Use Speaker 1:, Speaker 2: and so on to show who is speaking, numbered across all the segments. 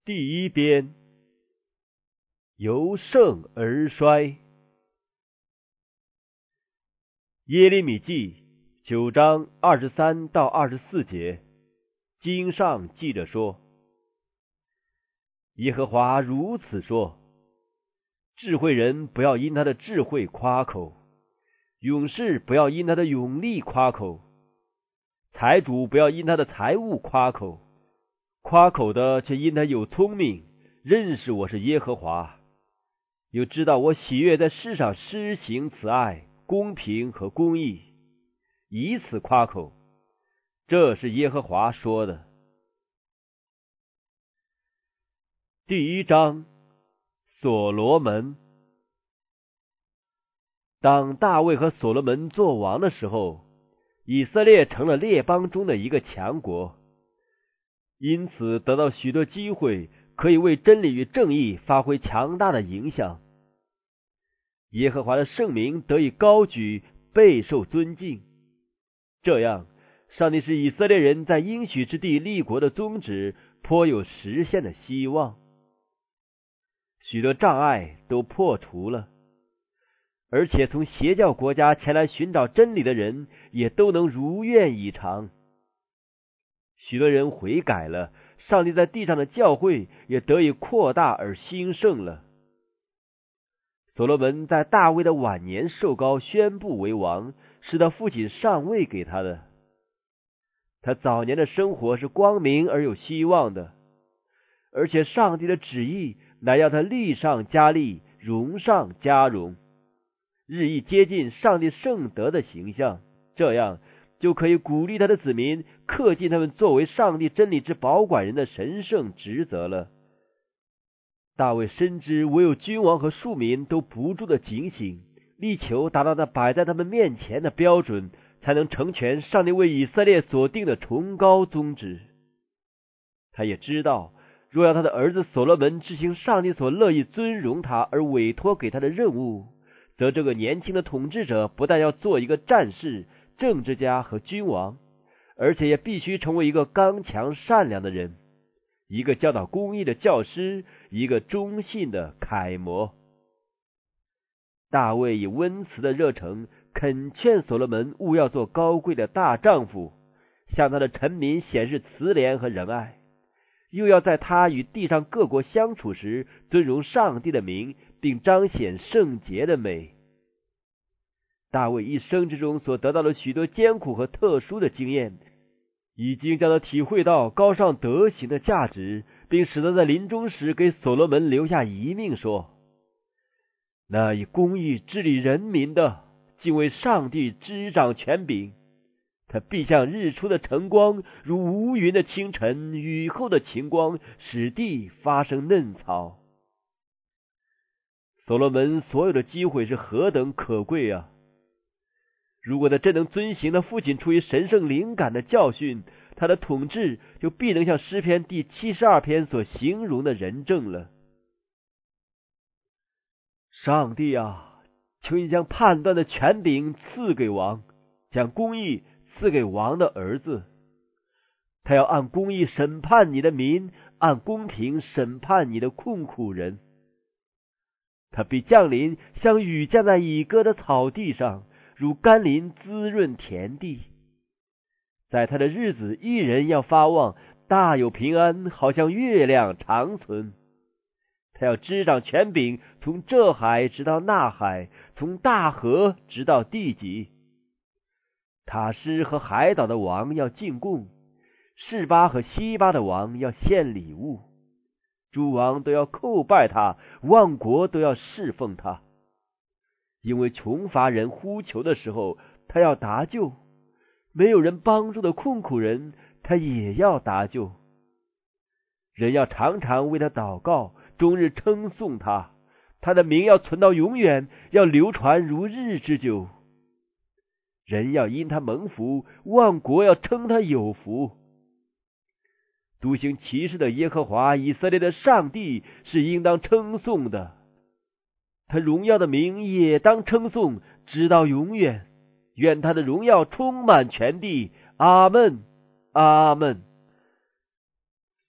Speaker 1: 第一编，由盛而衰。耶利米记9章23到24节，经上记着说：耶和华如此说，智慧人不要因他的智慧夸口，勇士不要因他的勇力夸口，财主不要因他的财物夸口，夸口的却因他有聪明，认识我是耶和华，又知道我喜悦在世上施行慈爱、公平和公义，以此夸口。这是耶和华说的。第一章，所罗门。当大卫和所罗门作王的时候，以色列成了列邦中的一个强国，因此得到许多机会，可以为真理与正义发挥强大的影响。耶和华的圣名得以高举，备受尊敬。这样，上帝使以色列人在应许之地立国的宗旨颇有实现的希望。许多障碍都破除了，而且从邪教国家前来寻找真理的人也都能如愿以偿。许多人悔改了，上帝在地上的教会也得以扩大而兴盛了。所罗门在大卫的晚年受膏宣布为王，是他父亲上位给他的。他早年的生活是光明而有希望的，而且上帝的旨意乃要他力上加力，荣上加荣，日益接近上帝圣德的形象，这样就可以鼓励他的子民恪尽他们作为上帝真理之保管人的神圣职责了。大卫深知唯有君王和庶民都不住的警醒，力求达到那摆在他们面前的标准，才能成全上帝为以色列所定的崇高宗旨。他也知道，若要他的儿子所罗门执行上帝所乐意尊荣他而委托给他的任务，则这个年轻的统治者不但要做一个战士、政治家和君王，而且也必须成为一个刚强善良的人，一个教导公义的教师，一个忠信的楷模。大卫以温慈的热诚恳劝所罗门务要做高贵的大丈夫，向他的臣民显示慈怜和仁爱，又要在他与地上各国相处时尊荣上帝的名，并彰显圣洁的美。大卫一生之中所得到的许多艰苦和特殊的经验，已经将他体会到高尚德行的价值，并使他在临终时给所罗门留下遗命说：那以公义治理人民的，敬畏上帝执掌权柄，他必像日出的晨光，如无云的清晨，雨后的晴光，使地发生嫩草。所罗门所有的机会是何等可贵啊！如果他真能遵行他父亲出于神圣灵感的教训，他的统治就必能像诗篇第72篇所形容的仁政了。上帝啊，求你将判断的权柄赐给王，将公义赐给王的儿子。他要按公义审判你的民，按公平审判你的困苦人。他必降临，像雨降在已割的草地上，如甘霖滋润田地。在他的日子，一人要发旺，大有平安，好像月亮长存。他要执掌权柄，从这海直到那海，从大河直到地极。塔施和海岛的王要进贡，示巴和西巴的王要献礼物，诸王都要叩拜他，万国都要侍奉他。因为穷乏人呼求的时候，他要搭救；没有人帮助的困苦人，他也要搭救。人要常常为他祷告，终日称颂他，他的名要存到永远，要流传如日之久。人要因他蒙福，万国要称他有福。独行奇事的耶和华以色列的上帝是应当称颂的，他荣耀的名也当称颂，直到永远。愿他的荣耀充满全地。阿们，阿们。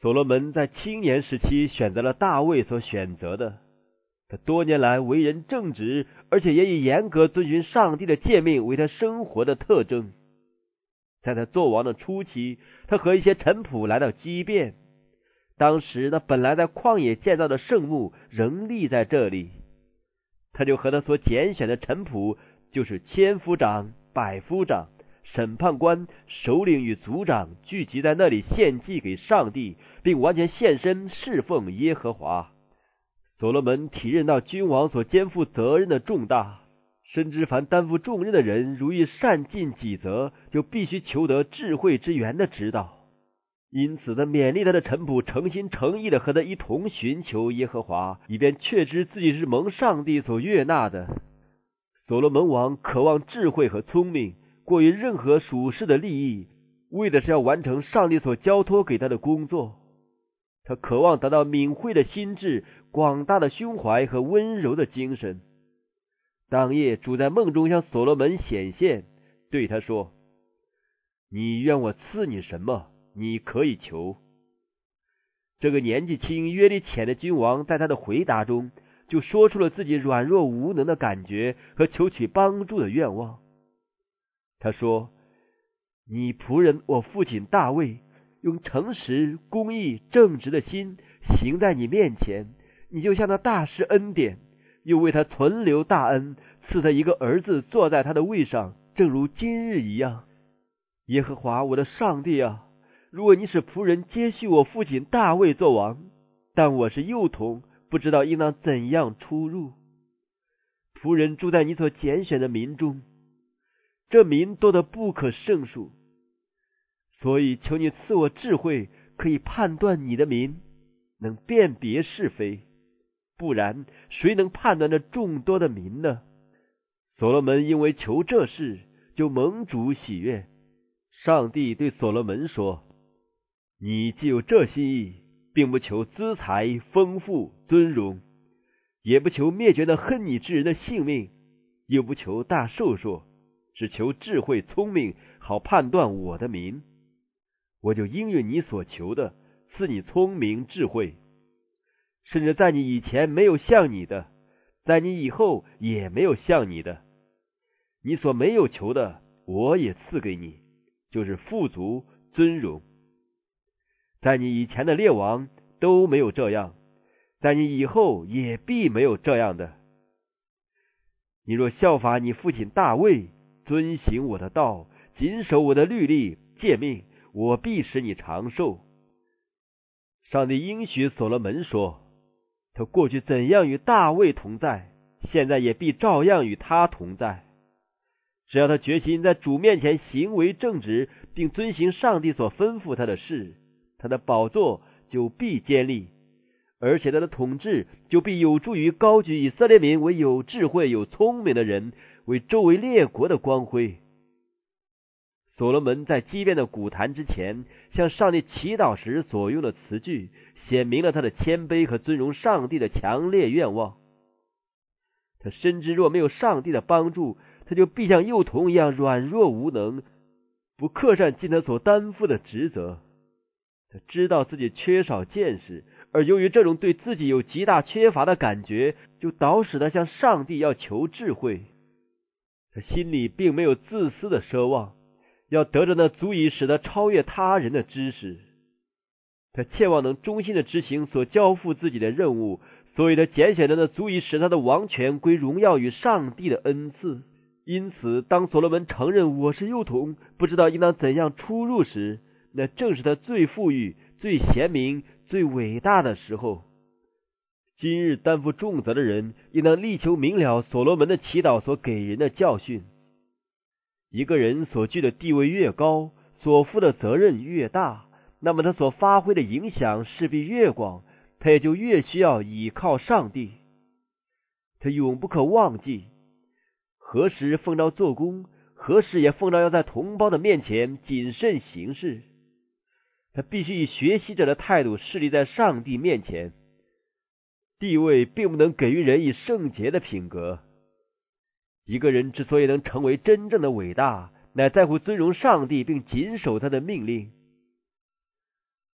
Speaker 1: 所罗门在青年时期选择了大卫所选择的，他多年来为人正直，而且也以严格遵循上帝的诫命为他生活的特征。在他做王的初期，他和一些臣仆来到基遍，当时那本来在旷野建造的圣墓仍立在这里，他就和他所拣选的臣仆，就是千夫长、百夫长、审判官、首领与族长聚集在那里献祭给上帝，并完全献身侍奉耶和华。所罗门体认到君王所肩负责任的重大，深知凡担负重任的人，如欲善尽己责，就必须求得智慧之源的指导。因此他勉励他的臣仆诚心诚意的和他一同寻求耶和华，以便确知自己是蒙上帝所悦纳的。所罗门王渴望智慧和聪明，过于任何属世的利益，为的是要完成上帝所交托给他的工作。他渴望得到敏慧的心智、广大的胸怀和温柔的精神。当夜主在梦中向所罗门显现，对他说：你愿我赐你什么，你可以求。这个年纪轻、阅历浅的君王在他的回答中就说出了自己软弱无能的感觉和求取帮助的愿望。他说：你仆人我父亲大卫用诚实、公义、正直的心行在你面前，你就向他大施恩典，又为他存留大恩，赐他一个儿子坐在他的位上，正如今日一样。耶和华我的上帝啊，如果你使仆人接续我父亲大卫做王，但我是幼童，不知道应当怎样出入。仆人住在你所拣选的民中，这民多得不可胜数，所以求你赐我智慧，可以判断你的民，能辨别是非，不然谁能判断这众多的民呢？所罗门因为求这事，就蒙主喜悦。上帝对所罗门说：你既有这心意，并不求资财、丰富、尊荣，也不求灭绝那恨你之人的性命，又不求大寿数，只求智慧聪明，好判断我的民。我就应允你所求的，赐你聪明智慧，甚至在你以前没有像你的，在你以后也没有像你的。你所没有求的，我也赐给你，就是富足、尊荣。在你以前的列王都没有这样，在你以后也必没有这样的。你若效法你父亲大卫，遵行我的道，谨守我的律例诫命，我必使你长寿。上帝应许所罗门说，他过去怎样与大卫同在，现在也必照样与他同在。只要他决心在主面前行为正直，并遵行上帝所吩咐他的事，他的宝座就必坚立，而且他的统治就必有助于高举以色列民为有智慧、有聪明的人，为周围列国的光辉。所罗门在基遍的古坛之前向上帝祈祷时所用的词句，显明了他的谦卑和尊荣上帝的强烈愿望。他深知若没有上帝的帮助，他就必像幼童一样软弱无能，不恪善尽他所担负的职责。他知道自己缺少见识，而由于这种对自己有极大缺乏的感觉，就导使他向上帝要求智慧。他心里并没有自私的奢望，要得着那足以使他超越他人的知识。他切望能忠心的执行所交付自己的任务，所以他拣选了那足以使他的王权归荣耀与上帝的恩赐。因此当所罗门承认我是幼童，不知道应当怎样出入时，那正是他最富裕、最贤明、最伟大的时候。今日担负重责的人，应当力求明了所罗门的祈祷所给人的教训。一个人所居的地位越高，所负的责任越大，那么他所发挥的影响势必越广，他也就越需要倚靠上帝。他永不可忘记，何时奉召做工，何时也奉召要在同胞的面前谨慎行事。他必须以学习者的态度侍立在上帝面前。地位并不能给予人以圣洁的品格。一个人之所以能成为真正的伟大，乃在乎尊荣上帝并谨守他的命令。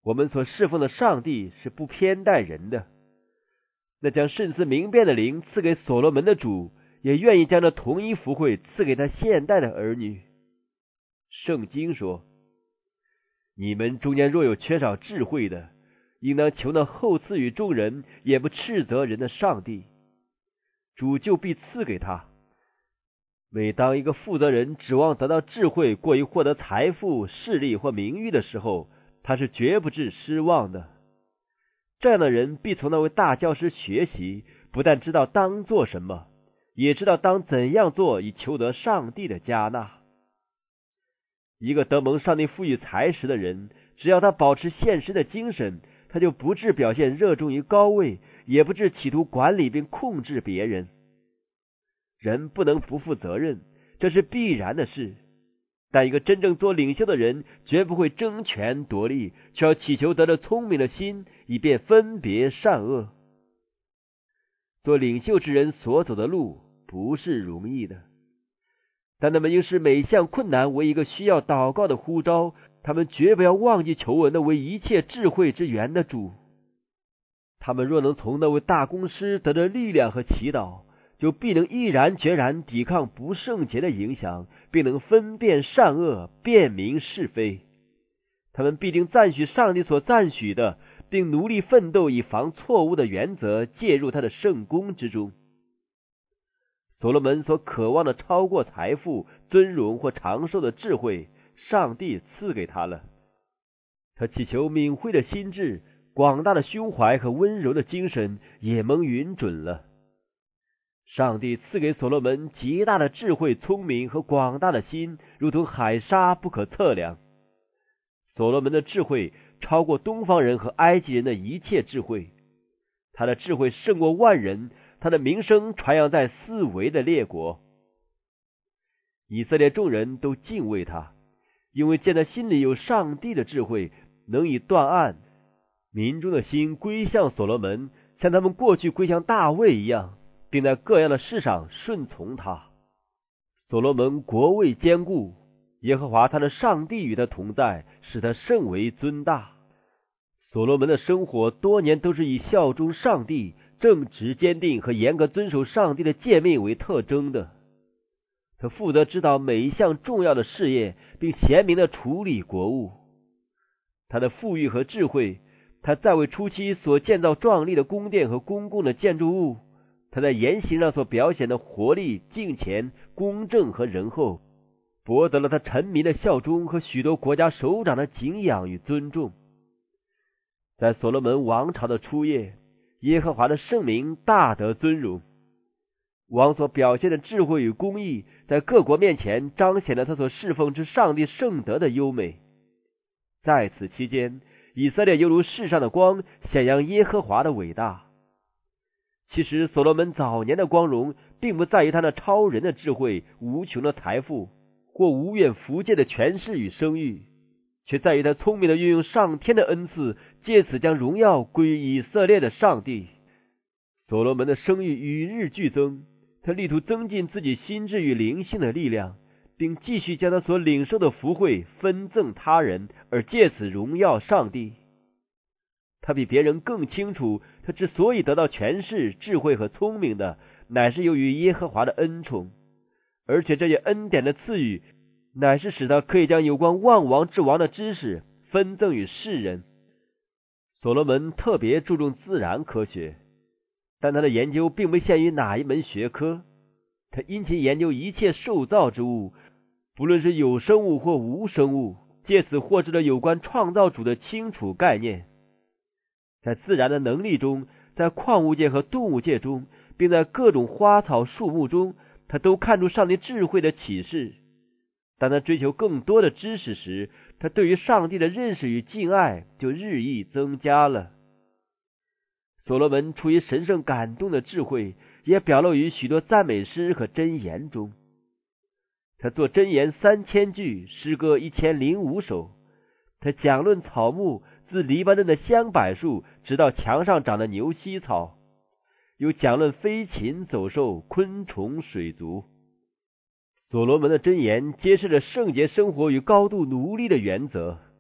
Speaker 1: 我们所侍奉的上帝是不偏待人的。那将慎思明辨的灵赐给所罗门的主，也愿意将这同一福惠赐给他现代的儿女。圣经说，你们中间若有缺少智慧的，应当求那厚赐与众人，也不斥责人的上帝，主就必赐给他。每当一个负责人指望得到智慧过于获得财富、势力或名誉的时候，他是绝不致失望的。这样的人必从那位大教师学习，不但知道当做什么，也知道当怎样做以求得上帝的嘉纳。一个得蒙上帝赋予才识的人，只要他保持献身的精神，他就不致表现热衷于高位，也不致企图管理并控制别人。人不能不负责任，这是必然的事。但一个真正做领袖的人，绝不会争权夺利，却要祈求得着聪明的心，以便分别善恶。做领袖之人所走的路不是容易的，但他们应视每项困难为一个需要祷告的呼召，他们绝不要忘记求问那位一切智慧之源的主。他们若能从那位大公师得着力量和祈祷，就必能毅然决然抵抗不圣洁的影响，并能分辨善恶，辨明是非。他们必定赞许上帝所赞许的，并努力奋斗以防错误的原则介入他的圣功之中。所罗门所渴望的超过财富、尊荣或长寿的智慧，上帝赐给他了。他祈求敏慧的心智、广大的胸怀和温柔的精神也蒙允准了。上帝赐给所罗门极大的智慧、聪明和广大的心，如同海沙不可测量。所罗门的智慧超过东方人和埃及人的一切智慧，他的智慧胜过万人，他的名声传扬在四围的列国。以色列众人都敬畏他，因为见他心里有上帝的智慧，能以断案。民众的心归向所罗门，像他们过去归向大卫一样，并在各样的事上顺从他。所罗门国位坚固，耶和华他的上帝与他同在，使他甚为尊大。所罗门的生活多年都是以效忠上帝、正直坚定和严格遵守上帝的诫命为特征的。他负责指导每一项重要的事业，并贤明地处理国务。他的富裕和智慧，他在位初期所建造壮丽的宫殿和公共的建筑物，他在言行上所表现的活力、敬虔、公正和仁厚，博得了他臣民的效忠和许多国家首长的敬仰与尊重。在所罗门王朝的初叶，耶和华的圣名大得尊荣。王所表现的智慧与公义，在各国面前彰显了他所侍奉之上帝圣德的优美。在此期间，以色列犹如世上的光，显扬耶和华的伟大。其实所罗门早年的光荣，并不在于他那超人的智慧、无穷的财富，或无远弗届的权势与声誉，却在于他聪明的运用上天的恩赐，借此将荣耀归于以色列的上帝。所罗门的声誉与日俱增，他力图增进自己心智与灵性的力量，并继续将他所领受的福惠分赠他人，而借此荣耀上帝。他比别人更清楚，他之所以得到权势、智慧和聪明的，乃是由于耶和华的恩宠，而且这些恩典的赐予，乃是使他可以将有关万王之王的知识分赠与世人。所罗门特别注重自然科学，但他的研究并不限于哪一门学科。他殷勤研究一切受造之物，不论是有生物或无生物，借此获知了有关创造主的清楚概念。在自然的能力中，在矿物界和动物界中，并在各种花草树木中，他都看出上帝智慧的启示。当他追求更多的知识时，他对于上帝的认识与敬爱就日益增加了。所罗门出于神圣感动的智慧，也表露于许多赞美诗和箴言中。他作箴言3000句，诗歌1005首。他讲论草木，自黎巴嫩的香柏树，直到墙上长的牛膝草；又讲论飞禽走兽、昆虫水族。所罗门的箴言揭示了圣洁生活与高度奴隶的原则。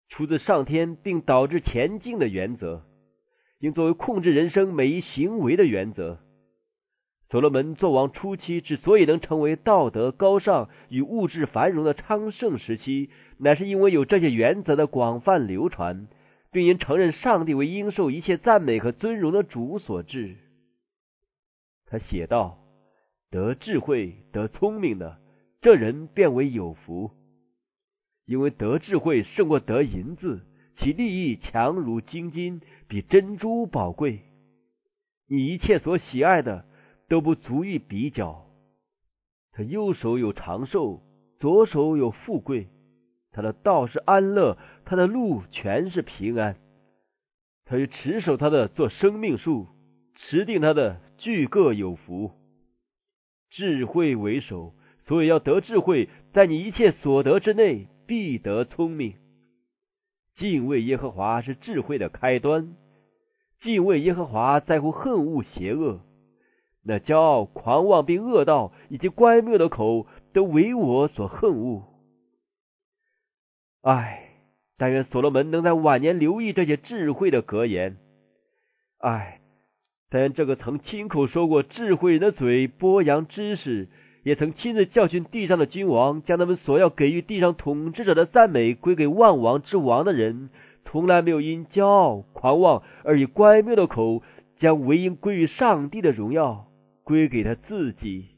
Speaker 1: 出自上天并导致前进的原则，应作为控制人生每一行为的原则。所罗门作王初期之所以能成为道德高尚与物质繁荣的昌盛时期，乃是因为有这些原则的广泛流传，并因承认上帝为应受一切赞美和尊荣的主所致。他写道：得智慧得聪明的，这人便为有福，因为得智慧胜过得银子，其利益强如精金，比珍珠宝贵。你一切所喜爱的都不足以比较。他右手有长寿，左手有富贵，他的道是安乐，他的路全是平安。他与持守他的做生命树，持定他的俱各有福。智慧为首，所以要得智慧，在你一切所得之内必得聪明。敬畏耶和华是智慧的开端，敬畏耶和华在乎恨恶邪恶。那骄傲狂妄并恶道以及乖谬的口都为我所恨恶。但愿所罗门能在晚年留意这些智慧的格言。但愿这个曾亲口说过智慧人的嘴播扬知识，也曾亲自教训地上的君王，将他们所要给予地上统治者的赞美归给万王之王的人，从来没有因骄傲狂妄而以乖谬的口将唯应归于上帝的荣耀归给他自己。